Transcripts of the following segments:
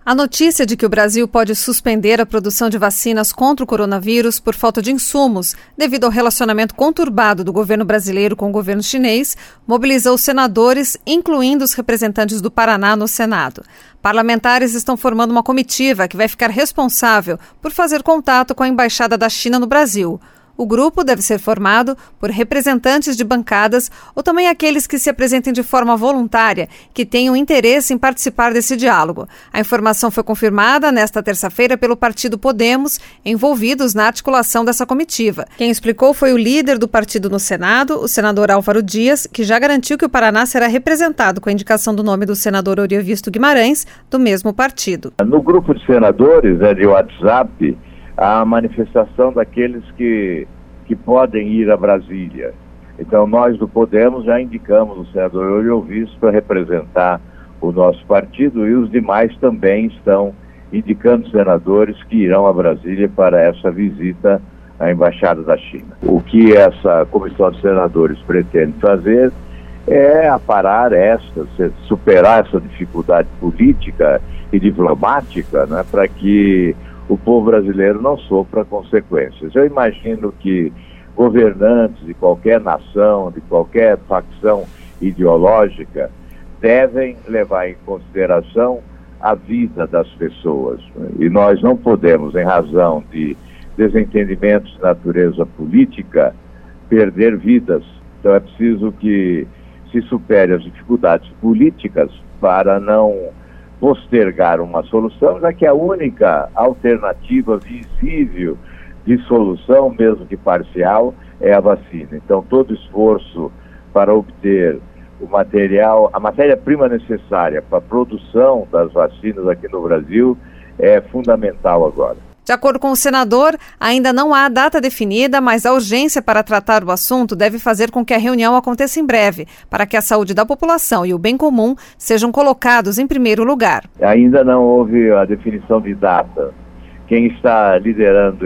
A notícia de que o Brasil pode suspender a produção de vacinas contra o coronavírus por falta de insumos, devido ao relacionamento conturbado do governo brasileiro com o governo chinês, mobilizou senadores, incluindo os representantes do Paraná no Senado. Parlamentares estão formando uma comitiva que vai ficar responsável por fazer contato com a Embaixada da China no Brasil. O grupo deve ser formado por representantes de bancadas ou também aqueles que se apresentem de forma voluntária, que tenham interesse em participar desse diálogo. A informação foi confirmada nesta terça-feira pelo partido Podemos, envolvidos na articulação dessa comitiva. Quem explicou foi o líder do partido no Senado, o senador Álvaro Dias, que já garantiu que o Paraná será representado com a indicação do nome do senador Oriovisto Guimarães, do mesmo partido. No grupo de senadores de WhatsApp, a manifestação daqueles que podem ir a Brasília. Então nós do Podemos já indicamos o senador Oriovisto para representar o nosso partido e os demais também estão indicando senadores que irão a Brasília para essa visita à Embaixada da China. O que essa comissão de senadores pretende fazer é aparar superar essa dificuldade política e diplomática, né, para que o povo brasileiro não sofra consequências. Eu imagino que governantes de qualquer nação, de qualquer facção ideológica, devem levar em consideração a vida das pessoas. E nós não podemos, em razão de desentendimentos de natureza política, perder vidas. Então é preciso que se supere as dificuldades políticas para não postergar uma solução, já que a única alternativa visível de solução, mesmo que parcial, é a vacina. Então todo esforço para obter o material, a matéria-prima necessária para a produção das vacinas aqui no Brasil é fundamental agora. De acordo com o senador, ainda não há data definida, mas a urgência para tratar o assunto deve fazer com que a reunião aconteça em breve, para que a saúde da população e o bem comum sejam colocados em primeiro lugar. Ainda não houve a definição de data. Quem está liderando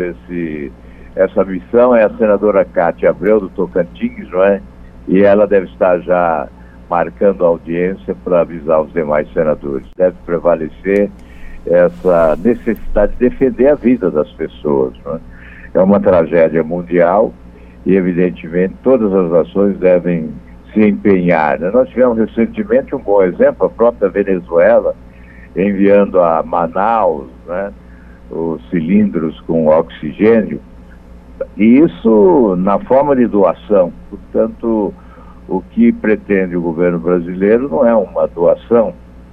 essa missão é a senadora Cátia Abreu, do Tocantins, não é? E ela deve estar já marcando a audiência para avisar os demais senadores. Deve prevalecer essa necessidade de defender a vida das pessoas, não é? É uma tragédia mundial e, evidentemente, todas as nações devem se empenhar, né? Nós tivemos recentemente um bom exemplo, a própria Venezuela, enviando a Manaus, né, os cilindros com oxigênio, e isso na forma de doação. Portanto, o que pretende o governo brasileiro não é uma doação.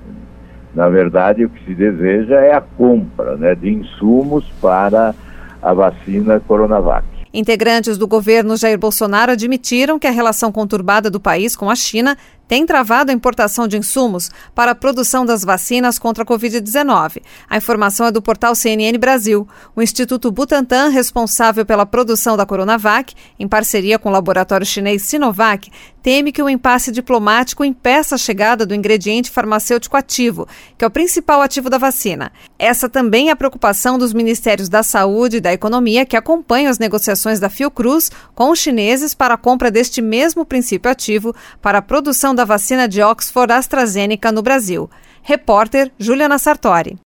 Na verdade, o que se deseja é a compra, né, de insumos para a vacina Coronavac. Integrantes do governo Jair Bolsonaro admitiram que a relação conturbada do país com a China tem travado a importação de insumos para a produção das vacinas contra a Covid-19. A informação é do portal CNN Brasil. O Instituto Butantan, responsável pela produção da Coronavac, em parceria com o laboratório chinês Sinovac, teme que o impasse diplomático impeça a chegada do ingrediente farmacêutico ativo, que é o principal ativo da vacina. Essa também é a preocupação dos Ministérios da Saúde e da Economia, que acompanham as negociações da Fiocruz com os chineses para a compra deste mesmo princípio ativo para a produção da vacina de Oxford AstraZeneca no Brasil. Repórter Juliana Sartori.